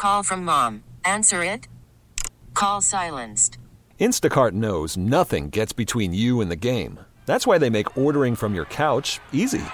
Call from mom. Answer it. Call silenced. Instacart knows nothing gets between you and the game. That's why they make ordering from your couch easy.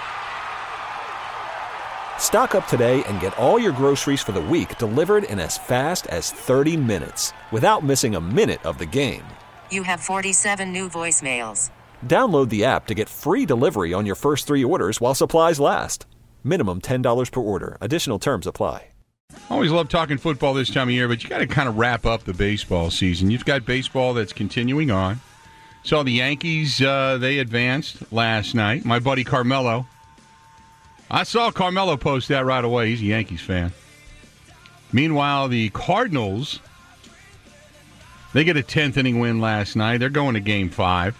Stock up today and get all your groceries for the week delivered in as fast as 30 minutes without missing a minute of the game. You have 47 new voicemails. Download the app to get free delivery on your first 3 orders while supplies last. Minimum $10 per order. Additional terms apply. Always love talking football this time of year, but you got to kind of wrap up the baseball season. You've got baseball that's continuing on. Saw the Yankees, they advanced last night. My buddy Carmelo. I saw Carmelo post that right away. He's a Yankees fan. Meanwhile, the Cardinals, they get a 10th inning win last night. They're going to Game 5.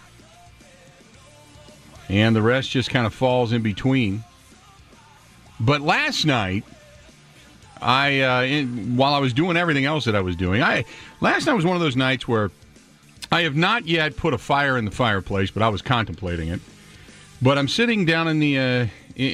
And the rest just kind of falls in between. But last night, while I was doing everything else that I was doing, last night was one of those nights where I have not yet put a fire in the fireplace, but I was contemplating it. But I'm sitting down in the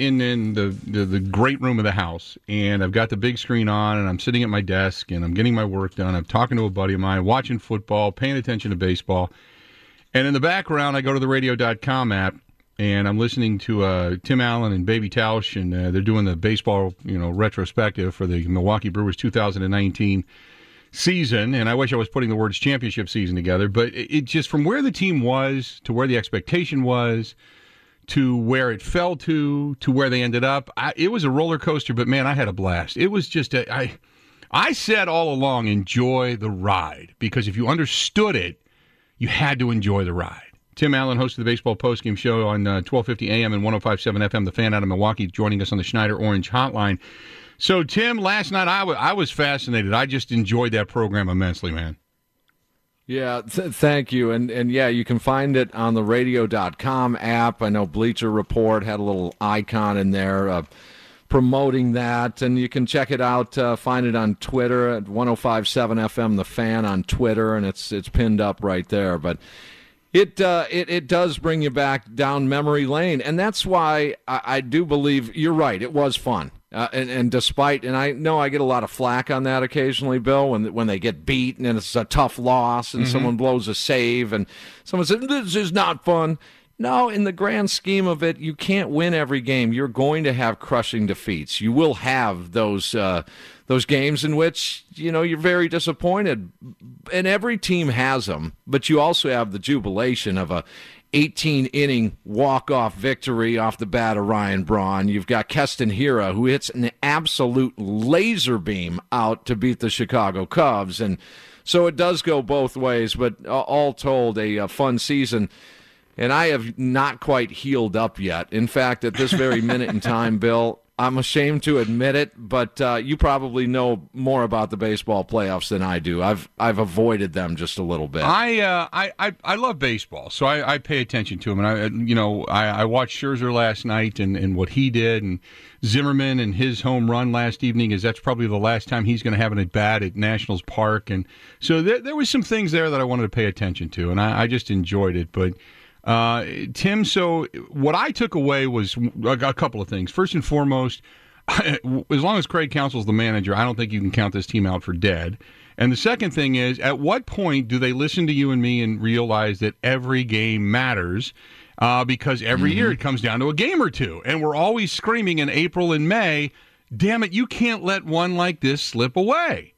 great room of the house, and I've got the big screen on, and I'm sitting at my desk, and I'm getting my work done. I'm talking to a buddy of mine, watching football, paying attention to baseball. And in the background, I go to the radio.com app, and I'm listening to Tim Allen and Baby Tausch, and they're doing the baseball, retrospective for the Milwaukee Brewers 2019 season. And I wish I was putting the words championship season together, but it just, from where the team was to where the expectation was to where it fell to where they ended up, it was a roller coaster, but man, I had a blast. It was just I said all along, enjoy the ride, because if you understood it, you had to enjoy the ride. Tim Allen, host of the Baseball Postgame Show on 1250 AM and 105.7 FM, The Fan out of Milwaukee, joining us on the Schneider Orange Hotline. So, Tim, last night I was fascinated. I just enjoyed that program immensely, man. Yeah, thank you. And yeah, you can find it on the radio.com app. I know Bleacher Report had a little icon in there promoting that. And you can check it out, find it on Twitter at 105.7 FM, The Fan on Twitter, and it's pinned up right there. But it does bring you back down memory lane, and that's why I do believe you're right. It was fun, and despite, and I know I get a lot of flack on that occasionally, Bill, when they get beat and it's a tough loss, and someone blows a save, and someone says this is not fun. No, in the grand scheme of it, you can't win every game. You're going to have crushing defeats. You will have those games in which, you're very disappointed. And every team has them, but you also have the jubilation of a 18-inning walk-off victory off the bat of Ryan Braun. You've got Keston Hiura, who hits an absolute laser beam out to beat the Chicago Cubs. And so it does go both ways, but all told, a fun season. And I have not quite healed up yet. In fact, at this very minute in time, Bill, I'm ashamed to admit it, but you probably know more about the baseball playoffs than I do. I've avoided them just a little bit. I love baseball, so I pay attention to them. And I watched Scherzer last night and what he did, and Zimmerman and his home run last evening, that's probably the last time he's going to have an at bat at Nationals Park. And so there was some things there that I wanted to pay attention to, and I just enjoyed it. But Tim, so what I took away was a couple of things. First and foremost, as long as Craig Counsell's the manager, I don't think you can count this team out for dead. And the second thing is, at what point do they listen to you and me and realize that every game matters? Because every year it comes down to a game or two. And we're always screaming in April and May, damn it, you can't let one like this slip away.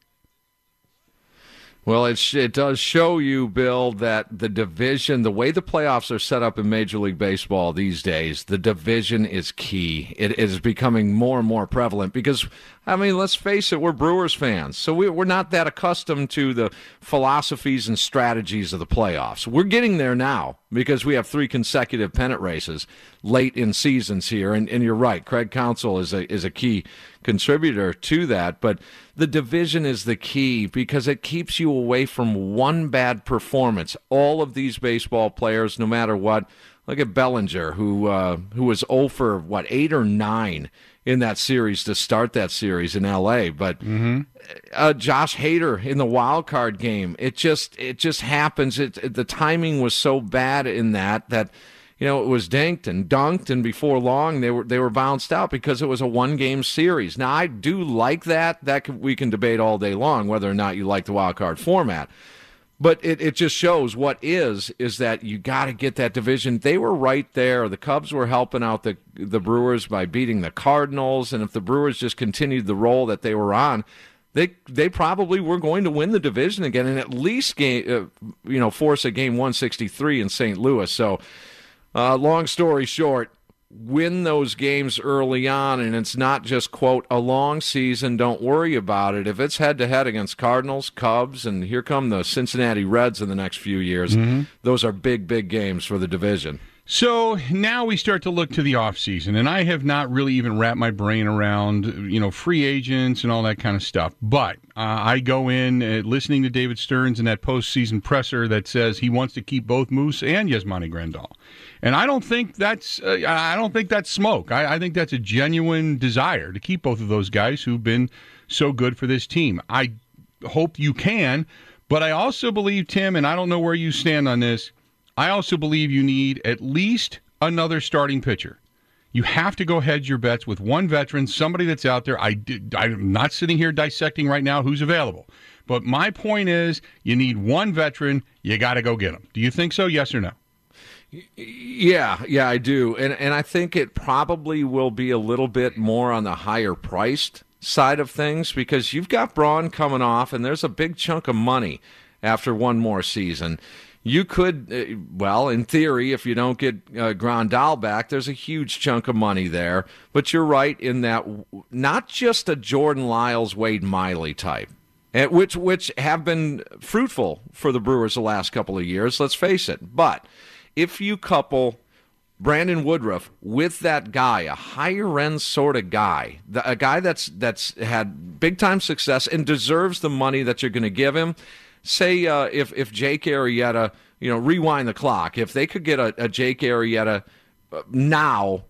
Well, it does show you, Bill, that the division, the way the playoffs are set up in Major League Baseball these days, the division is key. It is becoming more and more prevalent because, let's face it, we're Brewers fans, so we're not that accustomed to the philosophies and strategies of the playoffs. We're getting there now because we have 3 consecutive pennant races late in seasons here, and you're right, Craig Counsell is a key contributor to that, but the division is the key because it keeps you away from one bad performance. All of these baseball players, no matter what, look at Bellinger, who was 0 for 8 or 9 in that series to start that series in L.A. But Josh Hader in the wild card game, it just happens. The timing was so bad in that it was dinked and dunked, and before long they were bounced out because it was a one-game series. Now, I do like that. We can debate all day long whether or not you like the wild card format. But it just shows what is that you got to get that division. They were right there. The Cubs were helping out the Brewers by beating the Cardinals, and if the Brewers just continued the roll that they were on, they probably were going to win the division again and at least force a game 163 in St. Louis. So, long story short, win those games early on, and it's not just, quote, a long season, don't worry about it. If it's head-to-head against Cardinals, Cubs, and here come the Cincinnati Reds in the next few years, those are big, big games for the division. So now we start to look to the offseason, and I have not really even wrapped my brain around, free agents and all that kind of stuff. But I go in listening to David Stearns in that postseason presser that says he wants to keep both Moose and Yasmani Grandal. And I don't think that's smoke. I think that's a genuine desire to keep both of those guys who've been so good for this team. I hope you can, but I also believe, Tim, and I don't know where you stand on this, I also believe you need at least another starting pitcher. You have to go hedge your bets with one veteran, somebody that's out there. I'm not sitting here dissecting right now who's available. But my point is you need one veteran. You got to go get him. Do you think so, yes or no? Yeah, I do. And I think it probably will be a little bit more on the higher priced side of things because you've got Braun coming off, and there's a big chunk of money after one more season. You could, in theory, if you don't get Grandal back, there's a huge chunk of money there. But you're right in that not just a Jordan Lyles, Wade Miley type, which have been fruitful for the Brewers the last couple of years, let's face it. But if you couple Brandon Woodruff with that guy, a higher-end sort of guy, a guy that's had big-time success and deserves the money that you're going to give him, say if Jake Arrieta, rewind the clock, if they could get a Jake Arrieta now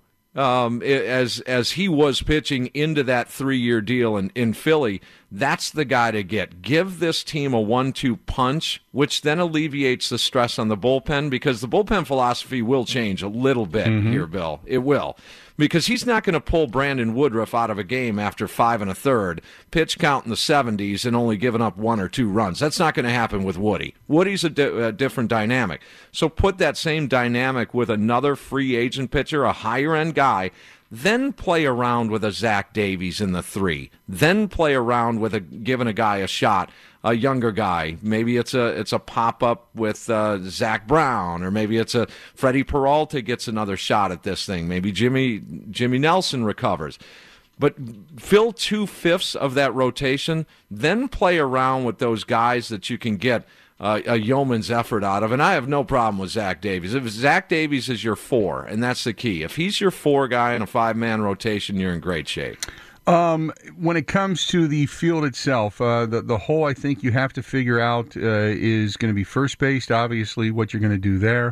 as he was pitching into that 3-year deal in Philly, that's the guy to get. Give this team a 1-2 punch, which then alleviates the stress on the bullpen because the bullpen philosophy will change a little bit here, Bill. It will. Because he's not going to pull Brandon Woodruff out of a game after 5 1/3, pitch count in the 70s, and only giving up 1 or 2 runs. That's not going to happen with Woody. Woody's a different dynamic. So put that same dynamic with another free agent pitcher, a higher-end guy, then play around with a Zach Davies in the 3. Then play around with giving a guy a shot, a younger guy. Maybe it's a pop-up with Zach Brown, or maybe it's a Freddie Peralta gets another shot at this thing. Maybe Jimmy Nelson recovers. But fill 2/5 of that rotation, then play around with those guys that you can get a yeoman's effort out of. And I have no problem with Zach Davies. If Zach Davies is your 4, and that's the key, if he's your 4 guy in a 5-man rotation, you're in great shape. When it comes to the field itself, the hole I think you have to figure out is going to be first base, obviously, what you're going to do there.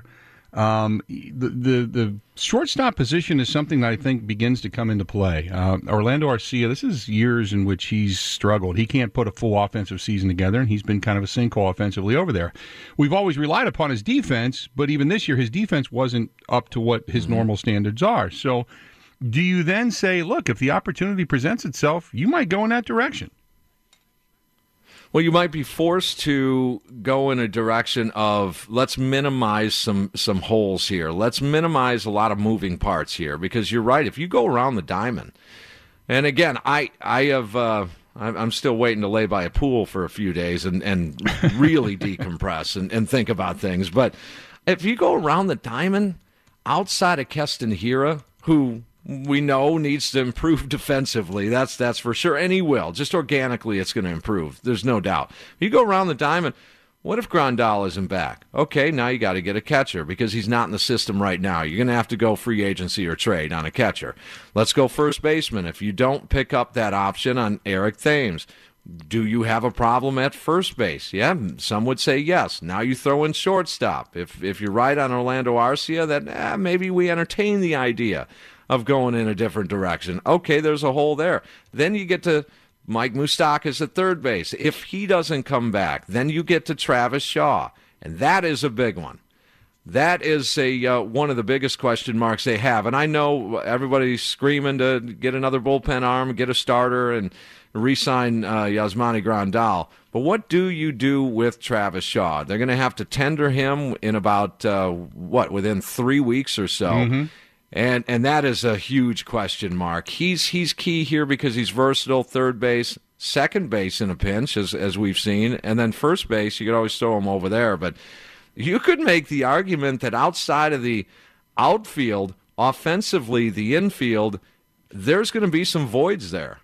The shortstop position is something that I think begins to come into play. Orlando Arcia, this is years in which he's struggled. He can't put a full offensive season together, and he's been kind of a sinkhole offensively over there. We've always relied upon his defense, but even this year his defense wasn't up to what his normal standards are. So do you then say, look, if the opportunity presents itself, you might go in that direction? Well, you might be forced to go in a direction of let's minimize some holes here. Let's minimize a lot of moving parts here because you're right. If you go around the diamond, and again, I'm still waiting to lay by a pool for a few days and really decompress and think about things. But if you go around the diamond, outside of Keston Hiura, who we know needs to improve defensively. That's for sure, and he will. Just organically, it's going to improve. There's no doubt. You go around the diamond, what if Grandal isn't back? Okay, now you got to get a catcher because he's not in the system right now. You're going to have to go free agency or trade on a catcher. Let's go first baseman. If you don't pick up that option on Eric Thames, do you have a problem at first base? Yeah, some would say yes. Now you throw in shortstop. If you're right on Orlando Arcia, that maybe we entertain the idea of going in a different direction. Okay, there's a hole there. Then you get to Mike Moustakas at third base. If he doesn't come back, then you get to Travis Shaw, and that is a big one. That is one of the biggest question marks they have. And I know everybody's screaming to get another bullpen arm, get a starter, and re-sign Yasmani Grandal. But what do you do with Travis Shaw? They're going to have to tender him in about, within 3 weeks or so. Mm-hmm. And that is a huge question mark. He's key here because he's versatile, third base, second base in a pinch, as we've seen, and then first base, you could always throw him over there. But you could make the argument that outside of the outfield, offensively, the infield, there's going to be some voids there.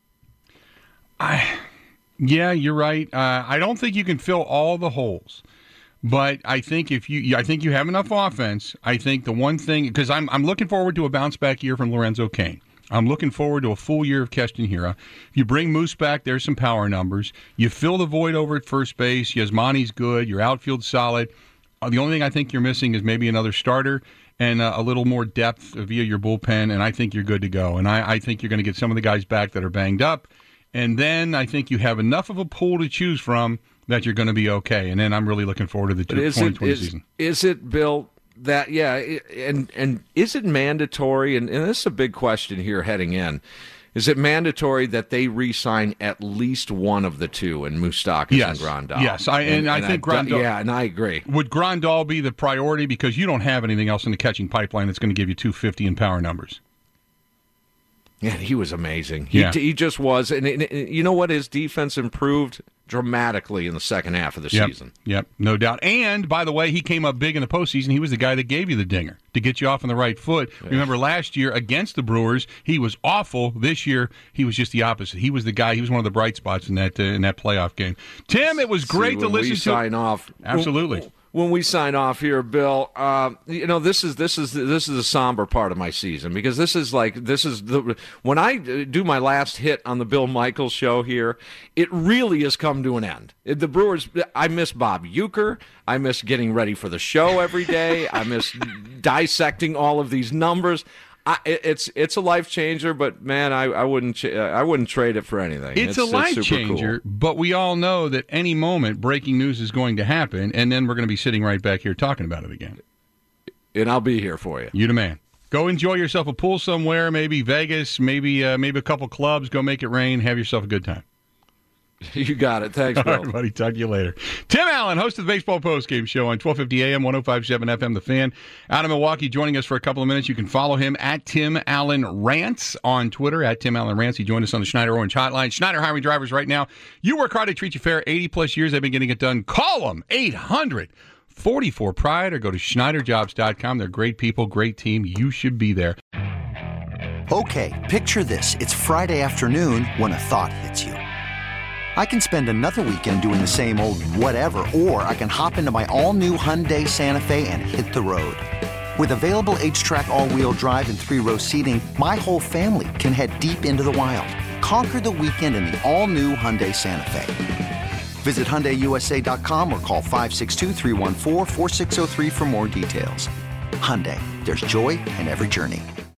Yeah, you're right. I don't think you can fill all the holes, but I think I think you have enough offense. I think the one thing, because I'm looking forward to a bounce back year from Lorenzo Cain. I'm looking forward to a full year of Keston Hiura. If you bring Moose back, there's some power numbers. You fill the void over at first base. Yasmani's good. Your outfield's solid. The only thing I think you're missing is maybe another starter and a little more depth via your bullpen, and I think you're good to go. And I think you're going to get some of the guys back that are banged up. And then I think you have enough of a pool to choose from that you're going to be okay. And then I'm really looking forward to the 2020 season. Is it, Bill, that, and is it mandatory, and this is a big question here heading in, is it mandatory that they re-sign at least one of the two in Moustakas and Grandal? Yes, I think Grandal. Yeah, and I agree. Would Grandal be the priority because you don't have anything else in the catching pipeline that's going to give you 250 in power numbers? Yeah, he was amazing. He just was. And you know what? His defense improved dramatically in the second half of the season. Yep, no doubt. And, by the way, he came up big in the postseason. He was the guy that gave you the dinger to get you off on the right foot. Yeah. Remember last year against the Brewers, he was awful. This year, he was just the opposite. He was the guy. He was one of the bright spots in that playoff game. Tim, it was great to listen to. Sign off. Absolutely. When we sign off here, Bill, this is a somber part of my season because when I do my last hit on the Bill Michaels show here, it really has come to an end. The Brewers, I miss Bob Uecker. I miss getting ready for the show every day. I miss dissecting all of these numbers. It's a life changer, but man, I wouldn't trade it for anything. It's a life changer, cool. But we all know that any moment breaking news is going to happen, and then we're going to be sitting right back here talking about it again. And I'll be here for you. You the man. Go enjoy yourself a pool somewhere, maybe Vegas, maybe a couple clubs. Go make it rain. Have yourself a good time. You got it. Thanks, Bill. All right, buddy. Talk to you later. Tim Allen, host of the Baseball Postgame Show on 1250 AM, 105.7 FM, The Fan. Out of Milwaukee, joining us for a couple of minutes. You can follow him at Tim Allen Rants on Twitter, at Tim Allen Rants. He joined us on the Schneider Orange Hotline. Schneider hiring drivers right now. You work hard, they treat you fair. 80-plus years they've been getting it done. Call them, 800-44-PRIDE, or go to SchneiderJobs.com. They're great people, great team. You should be there. Okay, picture this. It's Friday afternoon when a thought hits you. I can spend another weekend doing the same old whatever, or I can hop into my all-new Hyundai Santa Fe and hit the road. With available H-Track all-wheel drive and 3-row seating, my whole family can head deep into the wild. Conquer the weekend in the all-new Hyundai Santa Fe. Visit HyundaiUSA.com or call 562-314-4603 for more details. Hyundai, there's joy in every journey.